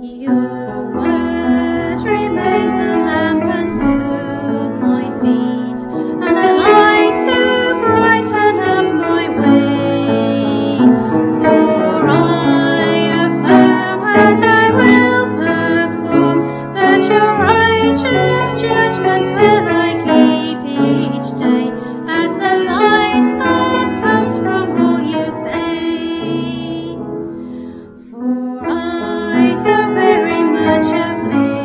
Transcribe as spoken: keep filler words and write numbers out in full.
Your word remains a lamp unto my feet, and a light to brighten up my way. For I affirm and I will perform that your righteous judgments will I keep each day, as the light that comes from all you say. For I so very much afflict